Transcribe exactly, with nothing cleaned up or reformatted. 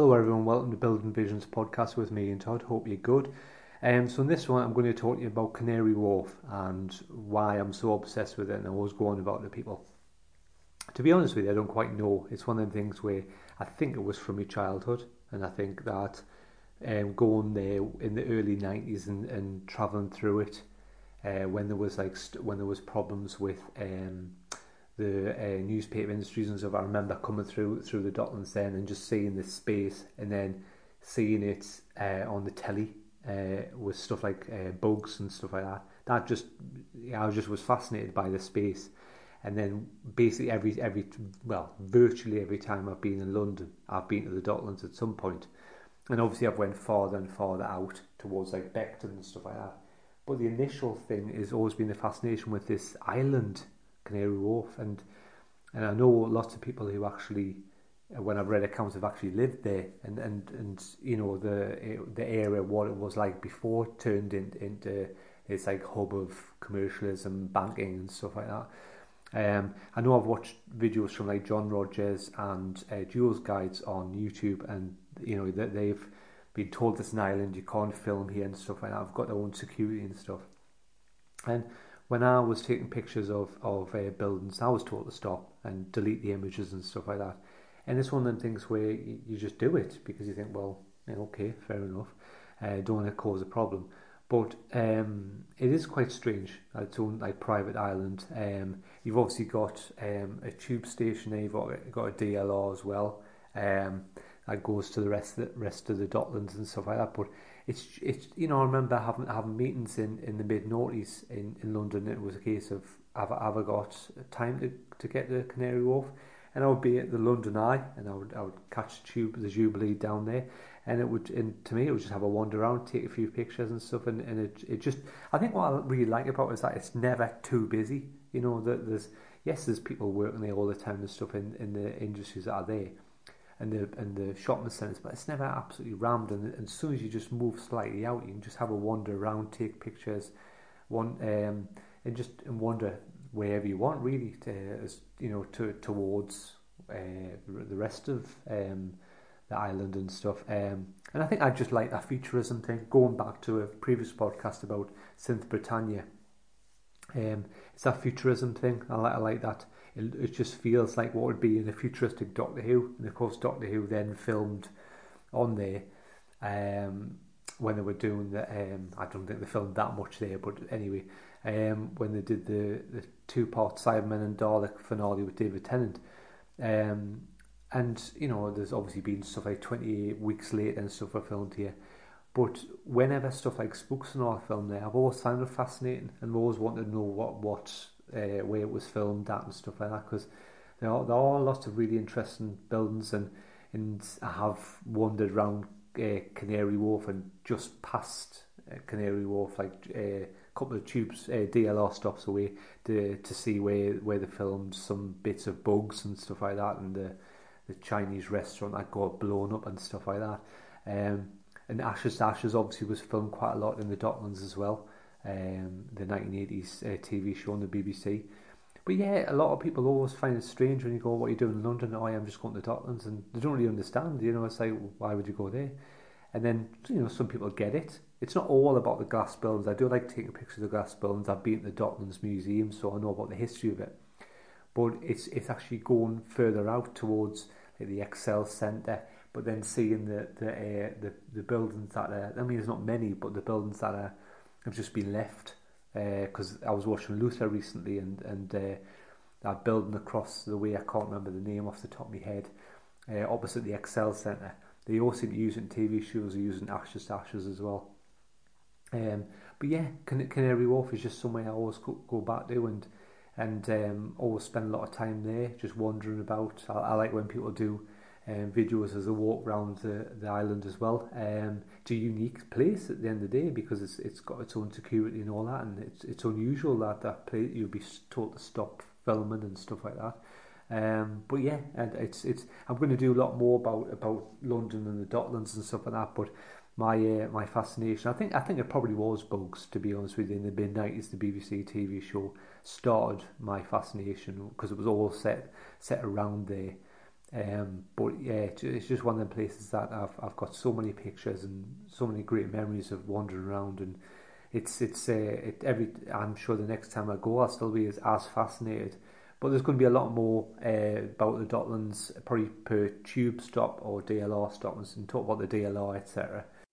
Hello everyone, welcome to Building Visions podcast with me and Todd. Hope you're good. Um, so in this one I'm going to talk to you about Canary Wharf and why I'm so obsessed with it, and I always go on about it to people. To be honest with you, I don't quite know. It's one of the things where I think it was from my childhood, and I think that um, going there in the early nineties and, and travelling through it uh, when there was like st- when there was problems with um, the uh, newspaper industries and stuff. I remember coming through through the Docklands then and just seeing this space, and then seeing it uh, on the telly uh, with stuff like uh, bugs and stuff like that. That just, yeah, I just was fascinated by the space. And then basically every every well, virtually every time I've been in London, I've been to the Docklands at some point. And obviously I've went farther and farther out towards like Beckton and stuff like that. But the initial thing has always been the fascination with this island, Canary Wharf, and and I know lots of people who actually, when I've read accounts, have actually lived there, and and and you know the the area, what it was like before it turned in, into this like hub of commercialism, banking and stuff like that. Um, I know I've watched videos from like John Rogers and uh, Jules Guides on YouTube, and you know that they've been told it's an island, you can't film here and stuff like that. I've got their own security and stuff. And when I was taking pictures of of uh, buildings, I was told to stop and delete the images and stuff like that. And it's one of them things where you, you just do it because you think, well, yeah, okay, fair enough. Uh, don't want to cause a problem. But um, it is quite strange. Its own like private island. Um, you've obviously got um, a tube station there. You've got, got a D L R as well. Um, that goes to the rest of the rest of the Docklands and stuff like that. But it's it's you know I remember having having meetings in, in the mid noughties in, in London. It was a case of have I, have I got time to, to get to Canary Wharf, and I would be at the London Eye, and I would I would catch the tube the Jubilee down there. And it would, and to me, it would just have a wander around, take a few pictures and stuff, and, and it it just, I think what I really like about it is that it's never too busy. You know, that there's, yes, there's people working there all the time and stuff in, in the industries that are there, and the and the shopping centres, but it's never absolutely rammed. And, and as soon as you just move slightly out, you can just have a wander around, take pictures, one um, and just and wander wherever you want, really, to as you know, to towards uh, the rest of um. the island and stuff, um, and I think I just like that futurism thing. Going back to a previous podcast about Synth Britannia, um, it's that futurism thing. I like, I like that. It, it just feels like what would be in a futuristic Doctor Who, and of course Doctor Who then filmed on there um, when they were doing the. Um, I don't think they filmed that much there, but anyway, um, when they did the the two part Cybermen and Dalek finale with David Tennant. Um, And, you know, there's obviously been stuff like twenty-eight weeks later and stuff are filmed here. But whenever stuff like Spooks and all are filmed there, I've always found it fascinating, and I've always wanted to know what, what uh, where it was filmed at and stuff like that, because there are, there are lots of really interesting buildings, and, and I have wandered around uh, Canary Wharf and just past uh, Canary Wharf, like a uh, couple of tubes, uh, D L R stops away to to see where, where they filmed some bits of bugs and stuff like that, and the the Chinese restaurant that got blown up and stuff like that. Um, and Ashes to Ashes obviously was filmed quite a lot in the Docklands as well, um, the nineteen eighties uh, T V show on the B B C. But yeah, a lot of people always find it strange when you go, what are you doing in London? Oh, I'm just going to the Docklands, and they don't really understand, you know, it's like, why would you go there? And then, you know, some people get it. It's not all about the glass buildings. I do like taking pictures of glass buildings. I've been at the Docklands Museum, so I know about the history of it. But it's it's actually going further out towards like the Excel Centre, but then seeing the the uh, the, the buildings that are, I mean, there's not many, but the buildings that are have just been left. Because uh, I was watching Luther recently, and and uh, that building across the way, I can't remember the name off the top of my head, uh, opposite the Excel Centre. They also seem to use it in T V shows, they're using Ashes to Ashes as well. Um, but yeah, Can- Canary Wharf is just somewhere I always go, go back to, and and um, always spend a lot of time there, just wandering about. I, I like when people do um, videos as they walk around the, the island as well. Um, it's a unique place at the end of the day, because it's it's got its own security and all that, and it's it's unusual that that place you'll be told to stop filming and stuff like that. Um, but yeah, and it's it's. I'm going to do a lot more about about London and the Docklands and stuff like that. But my uh, my fascination, I think I think it probably was bugs, to be honest with you. In the mid nineties, the B B C T V show started my fascination, because it was all set set around there. Um, but yeah, it's just one of the places that I've I've got so many pictures and so many great memories of wandering around, and it's it's uh, it every I'm sure the next time I go I'll still be as, as fascinated. But there's going to be a lot more uh, about the Docklands, probably per tube stop or D L R stop, and talk about the D L R, et cetera.